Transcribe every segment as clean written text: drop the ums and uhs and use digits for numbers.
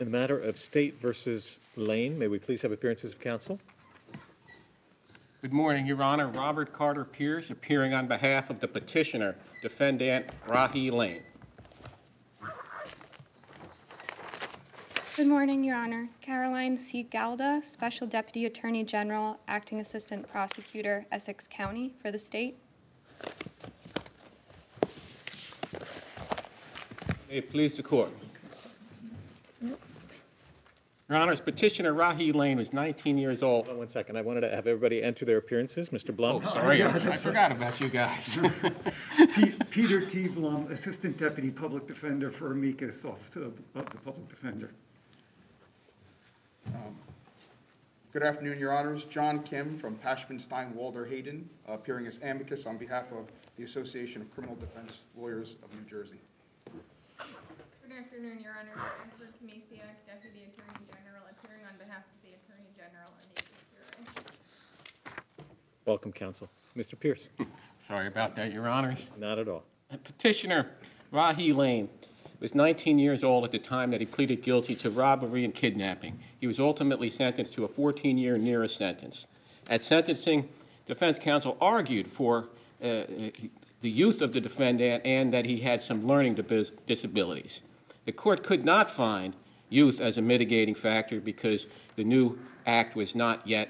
In the matter of State versus Lane, may we please have appearances of counsel? Good morning, Your Honor. Robert Carter Pierce, appearing on behalf of the petitioner, defendant Rahi Lane. Good morning, Your Honor. Caroline C. Galda, Special Deputy Attorney General, Acting Assistant Prosecutor, Essex County, for the state. May it please the court. Your Honors, petitioner Rahi Lane was 19 years old. Hold on 1 second. I wanted to have everybody enter their appearances. Mr. Blum. Oh, sorry. I forgot about you guys. Peter T. Blum, Assistant Deputy Public Defender for Amicus, Office of the Public Defender. Good afternoon, Your Honors. John Kim from Pashman-Stein Walder Hayden, appearing as amicus on behalf of the Association of Criminal Defense Lawyers of New Jersey. Good afternoon, Your Honor. Edward Kamasiak, Deputy Attorney General, appearing on behalf of the Attorney General and the Welcome, counsel. Mr. Pierce. Sorry about that, Your Honors. Not at all. Petitioner Rahi Lane was 19 years old at the time that he pleaded guilty to robbery and kidnapping. He was ultimately sentenced to a 14-year nearest sentence. At sentencing, defense counsel argued for the youth of the defendant and that he had some learning disabilities. The court could not find youth as a mitigating factor because the new act was not yet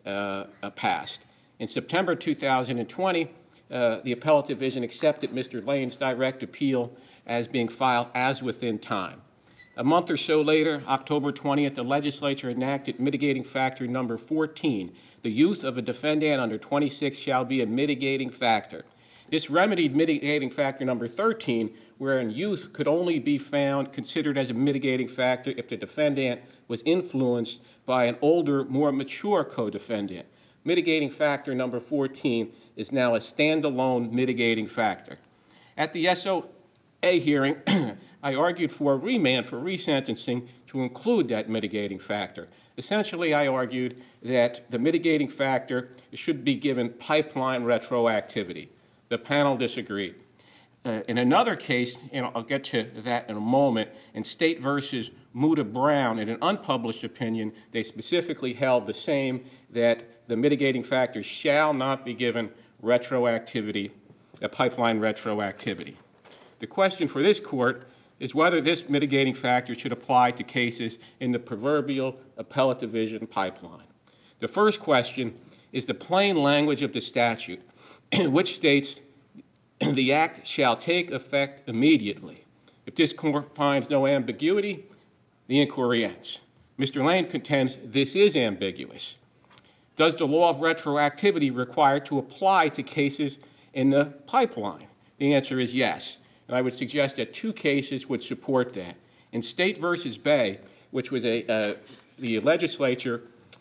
passed. In September 2020, the appellate division accepted Mr. Lane's direct appeal as being filed as within time. A month or so later, October 20th, the legislature enacted mitigating factor number 14. The youth of a defendant under 26 shall be a mitigating factor. This remedied mitigating factor number 13, wherein youth could only be found considered as a mitigating factor if the defendant was influenced by an older, more mature co-defendant. Mitigating factor number 14 is now a standalone mitigating factor. At the SOA hearing, I argued for a remand for resentencing to include that mitigating factor. Essentially, I argued that the mitigating factor should be given pipeline retroactivity. The panel disagreed. In another case, and I'll get to that in a moment, in State versus Muda Brown, in an unpublished opinion, they specifically held the same, that the mitigating factor shall not be given retroactivity, a pipeline retroactivity. The question for this court is whether this mitigating factor should apply to cases in the proverbial appellate division pipeline. The first question is the plain language of the statute, which states the act shall take effect immediately. If this court finds no ambiguity, the inquiry ends. Mr. Lane contends this is ambiguous. Does the law of retroactivity require to apply to cases in the pipeline? The answer is yes. And I would suggest that two cases would support that. In State versus Bay, which was the legislature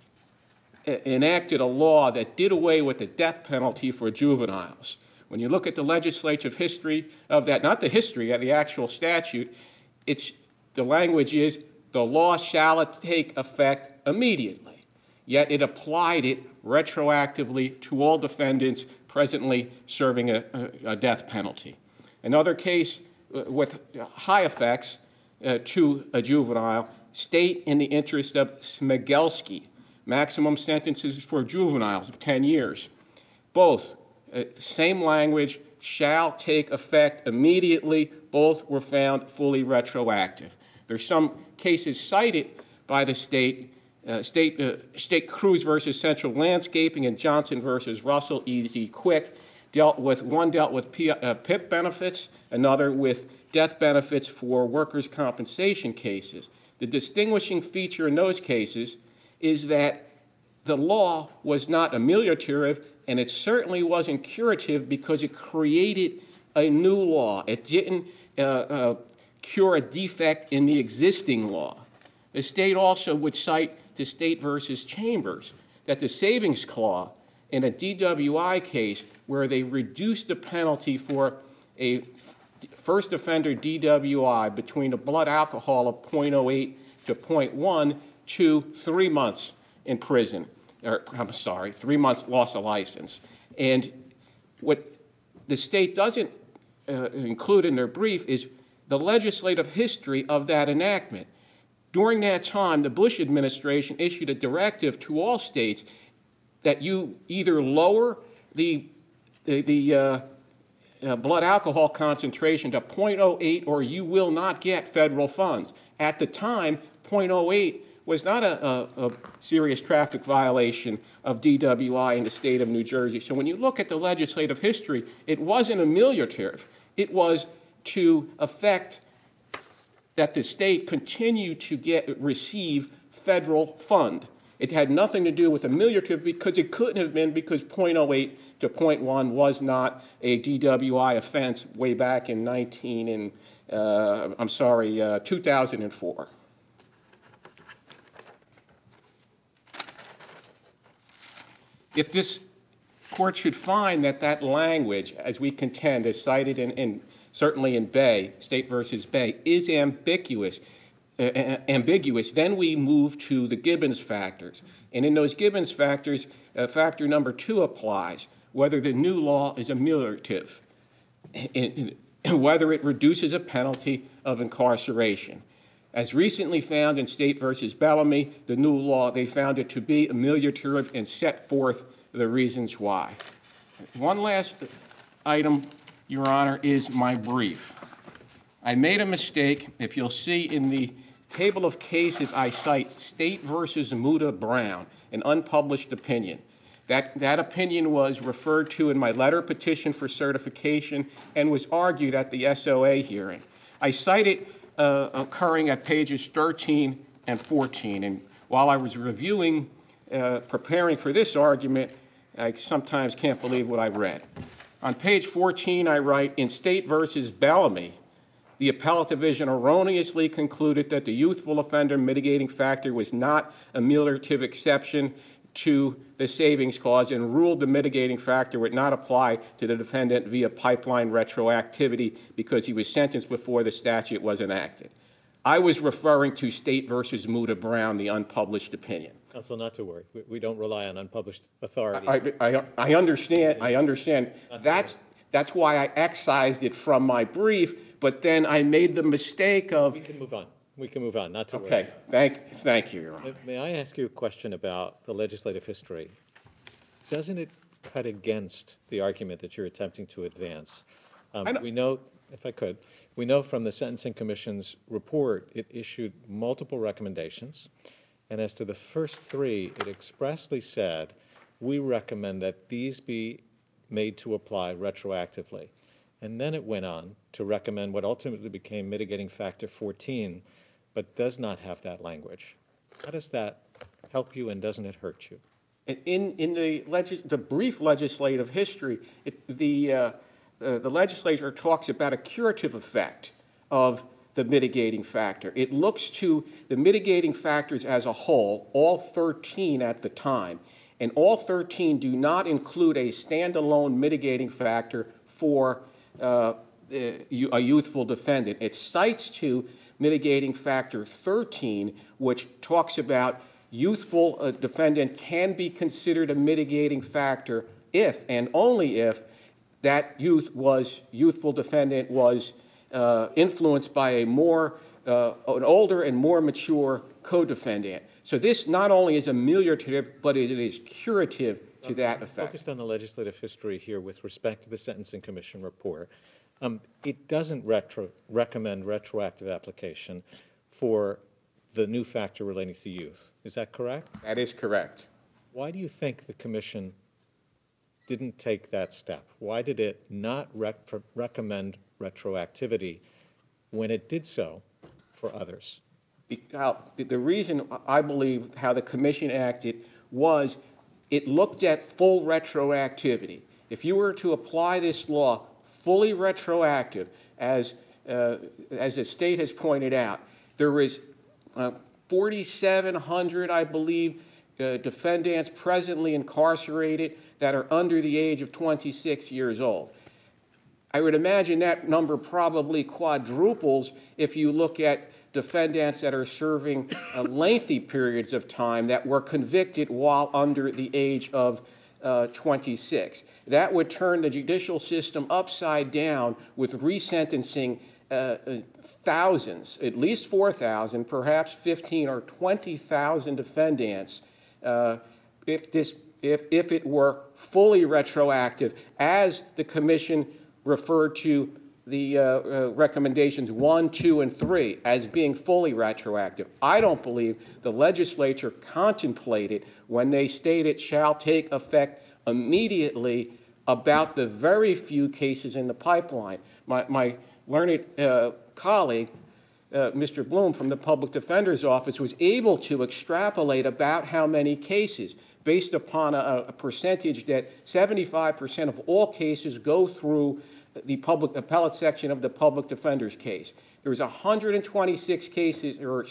enacted a law that did away with the death penalty for juveniles. When you look at the legislative history of that, not the history of the actual statute, the language is the law shall take effect immediately. Yet it applied it retroactively to all defendants presently serving a death penalty. Another case with high effects to a juvenile, State in the interest of Smigelski, maximum sentences for juveniles of 10 years. Both, same language, shall take effect immediately. Both were found fully retroactive. There's some cases cited by the State Cruz versus Central Landscaping and Johnson versus Russell Easy Quick. One dealt with PIP benefits, another with death benefits for workers' compensation cases. The distinguishing feature in those cases is that the law was not ameliorative, and it certainly wasn't curative because it created a new law. It didn't cure a defect in the existing law. The State also would cite to State versus Chambers that the savings clause in a DWI case where they reduced the penalty for a first offender DWI between a blood alcohol of 0.08 to 0.1 to 3 months in prison, 3 months loss of license. And what the State doesn't include in their brief is the legislative history of that enactment. During that time, the Bush administration issued a directive to all states that you either lower the blood alcohol concentration to 0.08 or you will not get federal funds. At the time, 0.08 was not a serious traffic violation of DWI in the state of New Jersey. So when you look at the legislative history, it wasn't ameliorative. It was to effect that the state continue to receive federal fund. It had nothing to do with ameliorative because it couldn't have been, because 0.08 to 0.1 was not a DWI offense way back in 2004. If this court should find that that language, as we contend, is cited certainly in Bay, State versus Bay, is ambiguous, then we move to the Gibbons factors. And in those Gibbons factors, factor number 2 applies, whether the new law is ameliorative, whether it reduces a penalty of incarceration. As recently found in State versus Bellamy, the new law, they found it to be ameliorative and set forth the reasons why. One last item, Your Honor, is my brief. I made a mistake. If you'll see in the table of cases, I cite State versus Muda Brown, an unpublished opinion. That opinion was referred to in my letter petition for certification and was argued at the SOA hearing. I cite it occurring at pages 13 and 14. And while I was reviewing, preparing for this argument, I sometimes can't believe what I read. On page 14, I write, in State versus Bellamy, the appellate division erroneously concluded that the youthful offender mitigating factor was not a ameliorative exception to the savings clause and ruled the mitigating factor would not apply to the defendant via pipeline retroactivity because he was sentenced before the statute was enacted. I was referring to State versus Muda Brown, the unpublished opinion. Counsel, not to worry. We don't rely on unpublished authority. I understand. That's why I excised it from my brief, but then I made the mistake of... We can move on, not to worry. Okay, thank you, Your Honor. May I ask you a question about the legislative history? Doesn't it cut against the argument that you're attempting to advance? We know, if I could, we know from the Sentencing Commission's report, it issued multiple recommendations. And as to the first 3, it expressly said, we recommend that these be made to apply retroactively. And then it went on to recommend what ultimately became mitigating factor 14, but does not have that language. How does that help you and doesn't it hurt you? In the brief legislative history, the legislature talks about a curative effect of the mitigating factor. It looks to the mitigating factors as a whole, all 13 at the time, and all 13 do not include a standalone mitigating factor for a youthful defendant. It cites to mitigating factor 13, which talks about youthful defendant can be considered a mitigating factor if and only if that youthful defendant was influenced by an older and more mature co-defendant. So this not only is ameliorative, but it is curative to that effect. Focused on the legislative history here with respect to the Sentencing Commission report. It doesn't recommend retroactive application for the new factor relating to youth. Is that correct? That is correct. Why do you think the Commission didn't take that step? Why did it not recommend retroactivity when it did so for others? The reason I believe how the Commission acted was it looked at full retroactivity. If you were to apply this law fully retroactive, as the state has pointed out, there is 4,700, I believe, defendants presently incarcerated that are under the age of 26 years old. I would imagine that number probably quadruples if you look at defendants that are serving lengthy periods of time that were convicted while under the age of 26. That would turn the judicial system upside down with resentencing thousands, at least 4,000, perhaps 15 or 20,000 defendants if it were fully retroactive, as the commission referred to the recommendations 1, 2, and 3 as being fully retroactive. I don't believe the legislature contemplated when they stated shall take effect immediately about the very few cases in the pipeline. My learned colleague, Mr. Bloom from the Public Defender's Office, was able to extrapolate about how many cases, based upon a percentage that 75% of all cases go through the public appellate section of the public defender's case. There's 126 cases, or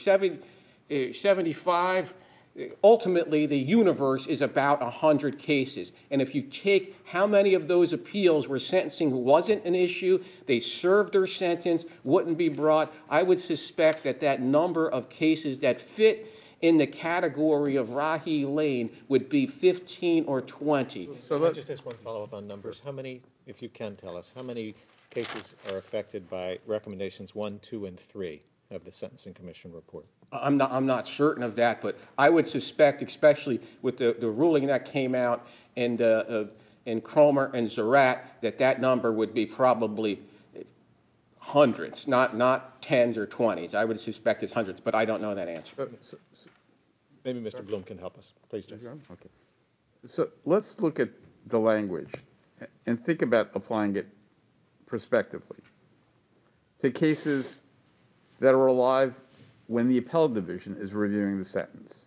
75. Ultimately, the universe is about 100 cases. And if you take how many of those appeals where sentencing wasn't an issue, they served their sentence, wouldn't be brought, I would suspect that that number of cases that fit in the category of Rahi Lane would be 15 or 20. So let me just ask one follow-up on numbers. How many, if you can tell us, how many cases are affected by recommendations 1, 2, and 3 of the Sentencing Commission report? I'm not certain of that, but I would suspect, especially with the ruling that came out in Cromer and Zarat, that number would be probably hundreds, not tens or 20s. I would suspect it's hundreds, but I don't know that answer. Maybe Mr. Bloom can help us. Please, Justice. Okay. So let's look at the language and think about applying it prospectively to cases that are alive when the appellate division is reviewing the sentence.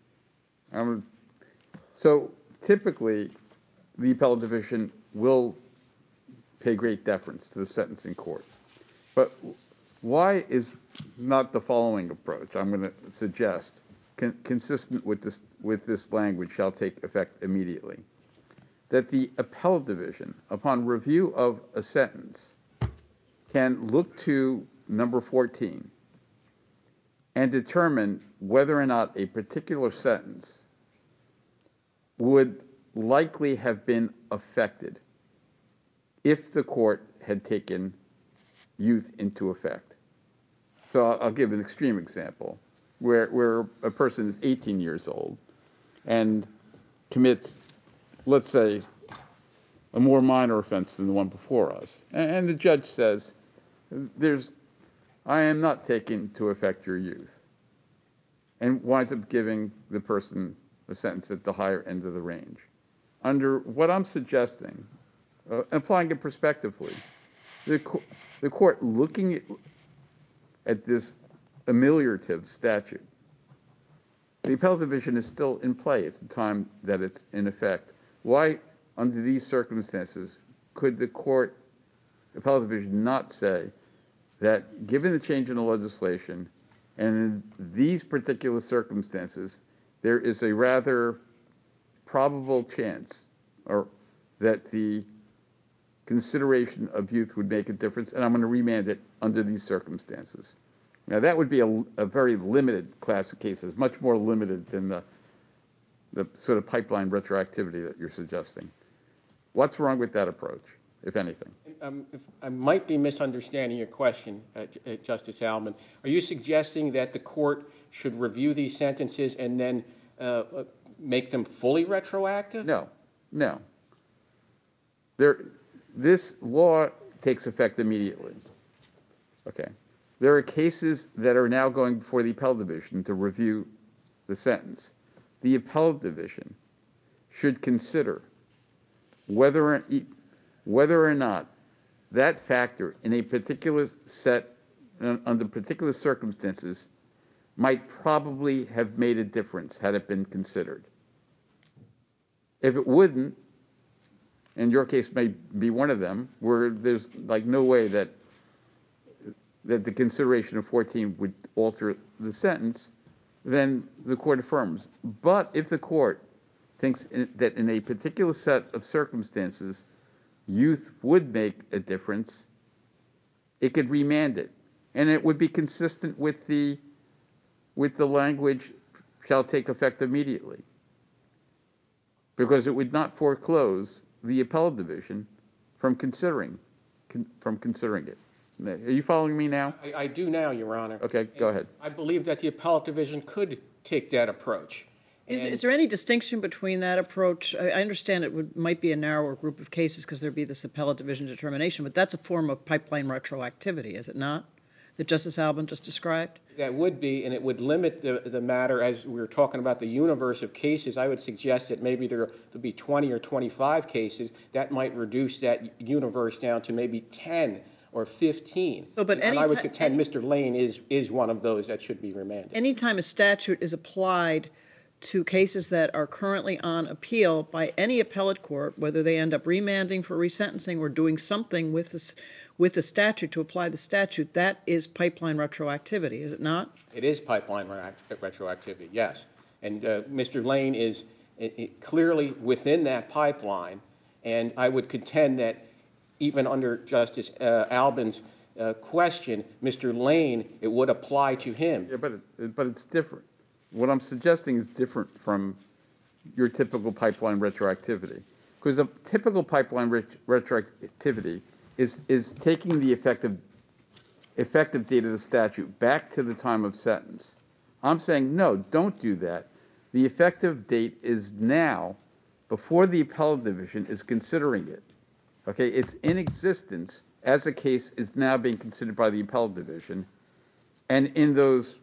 So typically, the appellate division will pay great deference to the sentencing court. But why is not the following approach I'm going to suggest consistent with this language shall take effect immediately? That the appellate division, upon review of a sentence, can look to number 14 and determine whether or not a particular sentence would likely have been affected if the court had taken youth into effect. So I'll give an extreme example where a person is 18 years old and commits, let's say, a more minor offense than the one before us. And the judge says, I am not taking to effect your youth, and winds up giving the person a sentence at the higher end of the range. Under what I'm suggesting, applying it prospectively, the court looking at this ameliorative statute, the appellate division is still in play at the time that it's in effect. Why, under these circumstances, could the appellate division not say that given the change in the legislation and in these particular circumstances, there is a rather probable chance that the consideration of youth would make a difference, and I'm going to remand it under these circumstances? Now, that would be a very limited class of cases, much more limited than the sort of pipeline retroactivity that you're suggesting. What's wrong with that approach, if anything? I might be misunderstanding your question, Justice Alman. Are you suggesting that the court should review these sentences and then make them fully retroactive? No. This law takes effect immediately. Okay. There are cases that are now going before the appellate division to review the sentence. The appellate division should consider whether or not that factor in a particular under particular circumstances, might probably have made a difference had it been considered. If it wouldn't, and your case may be one of them, where there's like no way that the consideration of 14 would alter the sentence, then the court affirms. But if the court thinks that in a particular set of circumstances, youth would make a difference, it could remand it. And it would be consistent with the language shall take effect immediately, because it would not foreclose the appellate division from considering it. Are you following me now? I do now, Your Honor. Okay, go ahead. I believe that the appellate division could take that approach. Is there any distinction between that approach? I understand it might be a narrower group of cases because there'd be this appellate division determination, but that's a form of pipeline retroactivity, is it not? That Justice Albin just described? That would be, and it would limit the matter, as we were talking about the universe of cases. I would suggest that maybe there'll be 20 or 25 cases. That might reduce that universe down to maybe 10 or 15. So, but and I would contend Mr. Lane is one of those that should be remanded. Anytime a statute is applied to cases that are currently on appeal by any appellate court, whether they end up remanding for resentencing or doing something with the statute to apply the statute, that is pipeline retroactivity, is it not? It is pipeline retroactivity, yes. And Mr. Lane is clearly within that pipeline, and I would contend that even under Justice Albin's question, Mr. Lane, it would apply to him. Yeah, but it's different. What I'm suggesting is different from your typical pipeline retroactivity. Because a typical pipeline retroactivity is taking the effective date of the statute back to the time of sentence. I'm saying, no, don't do that. The effective date is now, before the appellate division is considering it. Okay, it's in existence as a case is now being considered by the appellate division. And in those,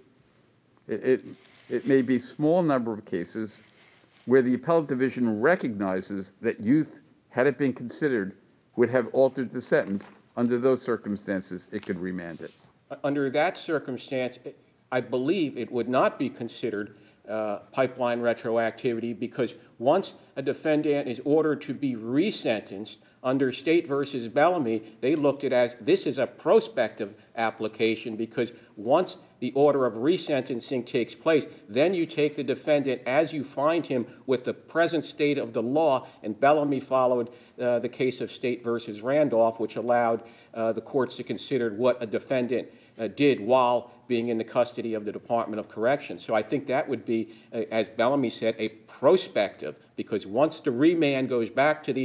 it may be a small number of cases where the appellate division recognizes that youth, had it been considered, would have altered the sentence. Under those circumstances, it could remand it. Under that circumstance, I believe it would not be considered pipeline retroactivity, because once a defendant is ordered to be resentenced under State versus Bellamy, they looked at it as this is a prospective application, because once the order of resentencing takes place, then you take the defendant as you find him with the present state of the law, and Bellamy followed the case of State versus Randolph, which allowed the courts to consider what a defendant did while being in the custody of the Department of Corrections. So I think that would be, as Bellamy said, a prospective, because once the remand goes back to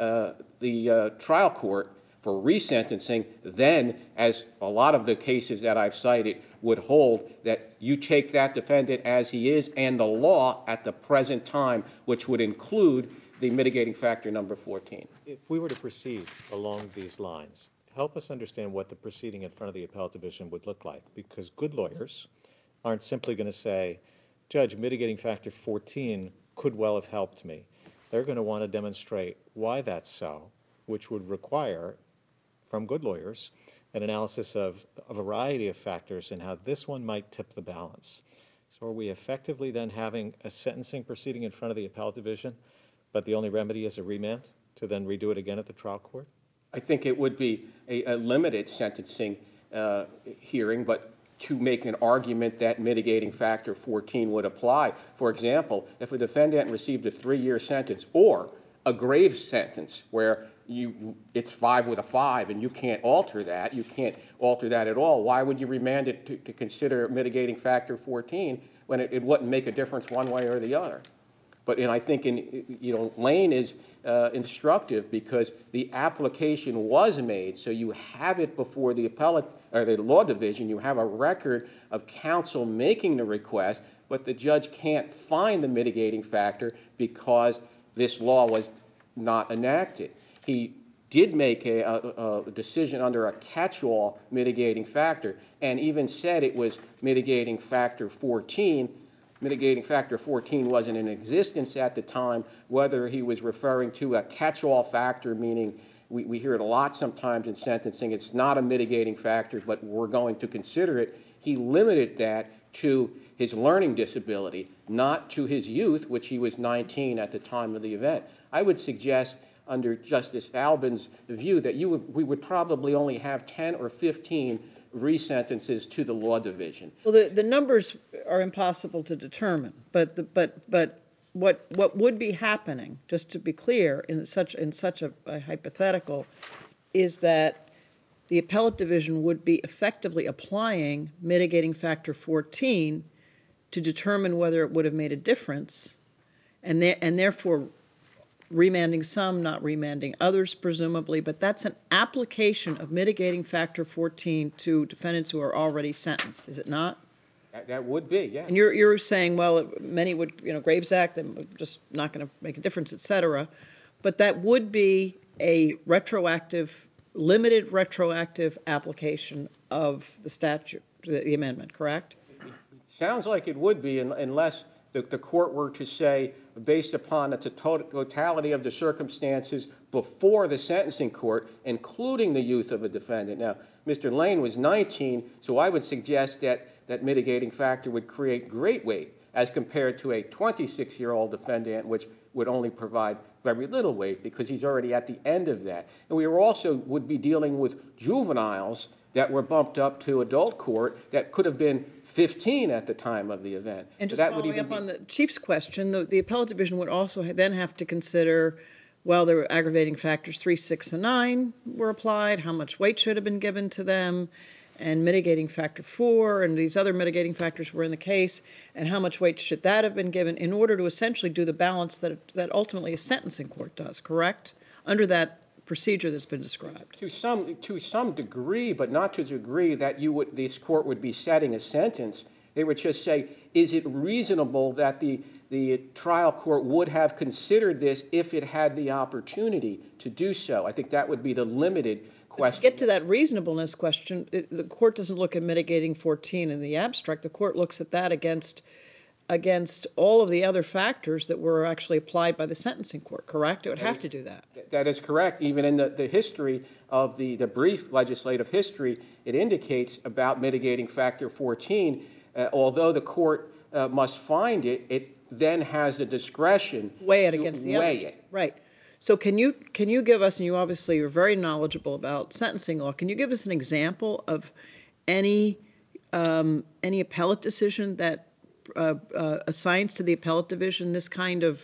the trial court for resentencing, then, as a lot of the cases that I've cited would hold, that you take that defendant as he is and the law at the present time, which would include the mitigating factor number 14. If we were to proceed along these lines, help us understand what the proceeding in front of the appellate division would look like, because good lawyers aren't simply going to say, Judge, mitigating factor 14 could well have helped me. They're going to want to demonstrate why that's so, which would require, from good lawyers, an analysis of a variety of factors and how this one might tip the balance. So are we effectively then having a sentencing proceeding in front of the appellate division, but the only remedy is a remand to then redo it again at the trial court? I think it would be a limited sentencing hearing, but to make an argument that mitigating factor 14 would apply. For example, if a defendant received a 3-year sentence or a grave sentence where it's 5 with a 5 and you can't alter that, at all, why would you remand it to consider mitigating factor 14 when it wouldn't make a difference one way or the other? But I think Lane is instructive, because the application was made, so you have it before the appellate or the law division. You have a record of counsel making the request, but the judge can't find the mitigating factor because this law was not enacted. He did make a decision under a catch-all mitigating factor, and even said it was mitigating factor 14. Mitigating factor 14 wasn't in existence at the time. Whether he was referring to a catch-all factor, meaning we hear it a lot sometimes in sentencing, it's not a mitigating factor, but we're going to consider it. He limited that to his learning disability, not to his youth, which he was 19 at the time of the event. I would suggest, under Justice Albin's view, that we would probably only have 10 or 15 resentences to the law division. Well, the numbers are impossible to determine, but what would be happening, just to be clear, in such a hypothetical, is that the appellate division would be effectively applying mitigating factor 14 to determine whether it would have made a difference, and therefore remanding some, not remanding others, presumably, but that's an application of mitigating factor 14 to defendants who are already sentenced, is it not? That would be, yeah. And you're saying, well, many would, Graves Act, I'm just not going to make a difference, et cetera. But that would be a limited retroactive application of the statute, the amendment, correct? Sounds like it would be unless the court were to say, based upon the totality of the circumstances before the sentencing court, including the youth of a defendant. Now, Mr. Lane was 19, so I would suggest that mitigating factor would create great weight as compared to a 26-year-old defendant, which would only provide very little weight because he's already at the end of that. And we also would be dealing with juveniles that were bumped up to adult court that could have been 15 at the time of the event. And so just that would following even up on the Chief's question, the appellate division would also then have to consider, well, there were aggravating factors 3, 6, and 9 were applied, how much weight should have been given to them, and mitigating factor 4, and these other mitigating factors were in the case, and how much weight should that have been given in order to essentially do the balance that ultimately a sentencing court does, correct? Under that procedure that's been described. To some degree, but not to the degree that this court would be setting a sentence. They would just say, is it reasonable that the trial court would have considered this if it had the opportunity to do so? I think that would be the limited question. To get to that reasonableness question, the court doesn't look at mitigating 14 in the abstract. The court looks at that against all of the other factors that were actually applied by the sentencing court, correct? It would have to do that. That is correct. Even in the history of the brief legislative history, it indicates about mitigating factor 14. Although the court must find it, it then has the discretion weigh it against the other. Right. So can you give us, and you obviously are very knowledgeable about sentencing law, can you give us an example of any appellate decision that assigns to the appellate division this kind of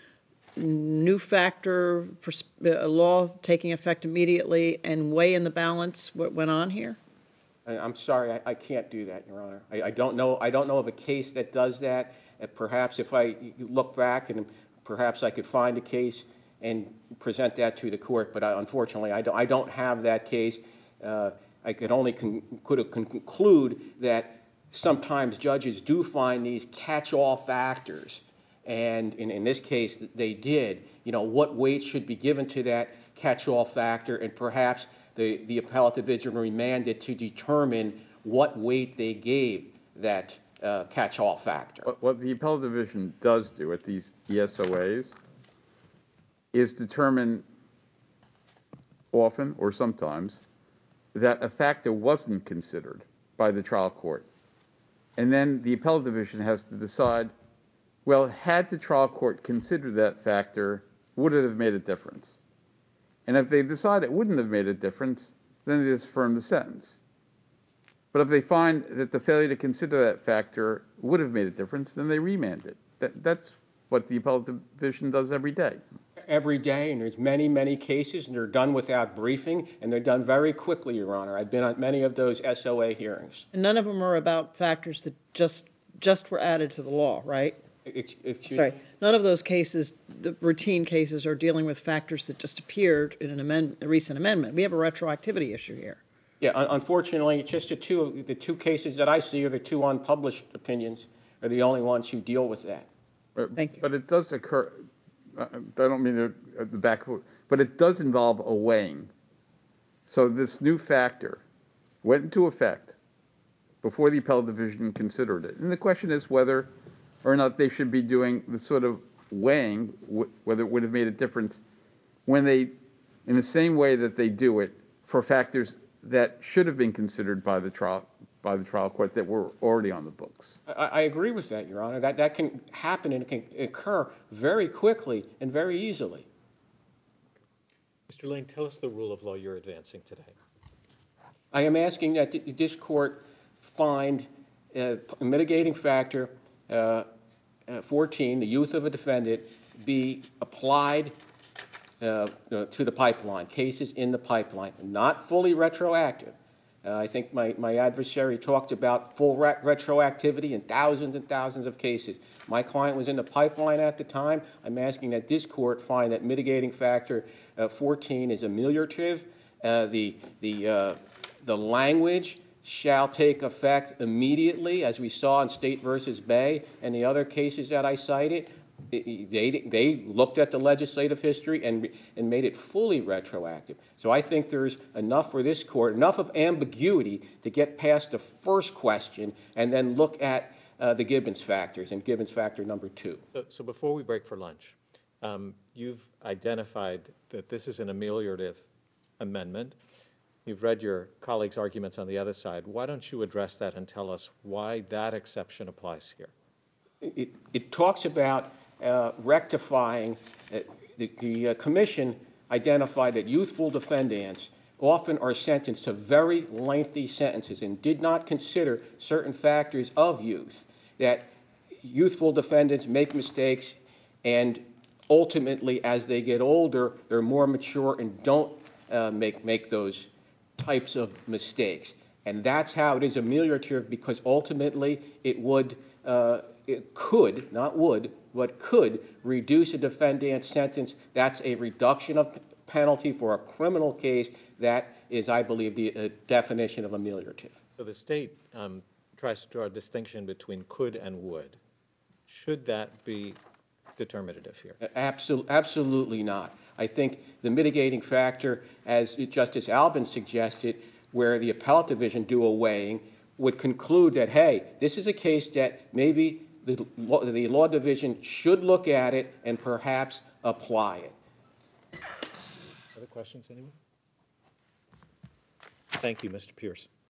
new factor law taking effect immediately and weigh in the balance what went on here? I'm sorry, I can't do that, Your Honor. I don't know of a case that does that. Perhaps if I look back, and perhaps I could find a case and present that to the court, but unfortunately, I don't have that case. I could only conclude that sometimes judges do find these catch-all factors, and in this case, they did. What weight should be given to that catch-all factor, and perhaps the appellate division remanded to determine what weight they gave that catch-all factor. What the appellate division does do at these ESOAs is determine often or sometimes that a factor wasn't considered by the trial court. And then the appellate division has to decide, well, had the trial court considered that factor, would it have made a difference? And if they decide it wouldn't have made a difference, then they just affirm the sentence. But if they find that the failure to consider that factor would have made a difference, then they remand it. That's what the appellate division does every day. Every day, and there's many, many cases, and they're done without briefing, and they're done very quickly, Your Honor. I've been on many of those SOA hearings. And none of them are about factors that just were added to the law, right? Sorry, none of those cases, the routine cases, are dealing with factors that just appeared in a recent amendment. We have a retroactivity issue here. Yeah, unfortunately, just the two cases that I see are the two unpublished opinions are the only ones who deal with that. Thank you. But it does occur, I don't mean to the back, but it does involve a weighing. So this new factor went into effect before the appellate division considered it. And the question is whether or not they should be doing the sort of weighing, whether it would have made a difference when they, in the same way that they do it for factors that should have been considered by the trial court that were already on the books. I agree with that, Your Honor. That can happen and it can occur very quickly and very easily. Mr. Lane, tell us the rule of law you're advancing today. I am asking that this court find a mitigating factor 14, the youth of a defendant, be applied to the pipeline, cases in the pipeline, not fully retroactive. I think my adversary talked about full retroactivity in thousands and thousands of cases. My client was in the pipeline at the time. I'm asking that this court find that mitigating factor 14 is ameliorative. The language shall take effect immediately, as we saw in State versus Bay and the other cases that I cited. They looked at the legislative history and made it fully retroactive. So I think there's enough for this court, enough of ambiguity to get past the first question and then look at the Gibbons factors and Gibbons factor number 2. So before we break for lunch, you've identified that this is an ameliorative amendment. You've read your colleagues' arguments on the other side. Why don't you address that and tell us why that exception applies here? It talks about rectifying. The commission identified that youthful defendants often are sentenced to very lengthy sentences and did not consider certain factors of youth, that youthful defendants make mistakes and ultimately as they get older they're more mature and don't make those types of mistakes. And that's how it is ameliorative, because ultimately it could, not would, but could reduce a defendant's sentence. That's a reduction of penalty for a criminal case. That is, I believe, the definition of ameliorative. So the state tries to draw a distinction between could and would. Should that be determinative here? Absolutely not. I think the mitigating factor, as Justice Albin suggested, where the appellate division do a weighing, would conclude that, hey, this is a case that maybe the law division should look at it and perhaps apply it. Other questions, anyone? Thank you, Mr. Pierce.